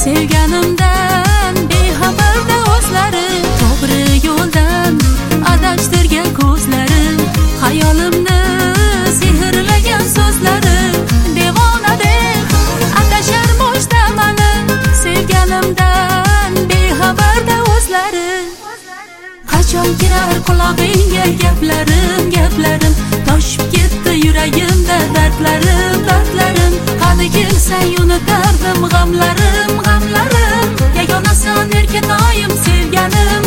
Sevganimdan bexabarda o'zlari, to'g'ri yo'ldan adashtirgan ko'zlari, xayolimni sehrlagan so'zlari, devonadek atashar mojtamani. Sevganimdan bexabarda o'zlari, qachon kirar qulog'ingga gaplarim, toshib ketdi yuragimda dardlarim. Qani kelsang unutardim g'amlarim. Yagonasan erkatoyim, sevganim.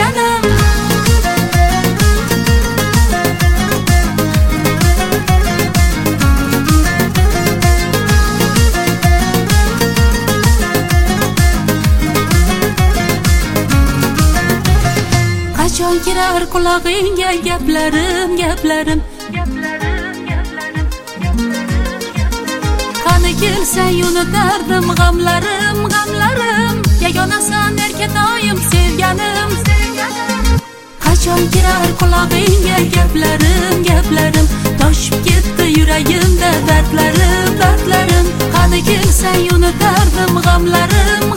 Qachon kirar qulog'ingga gaplarim. Qani kelsang unutardim g'amlarim. Yagonasan erkatoyim, sevganim. Qachon kirar qulog'ingga gaplarim, toshib ketdi yuragimda dardlarim. Qani kelsang unutardim g'amlarim.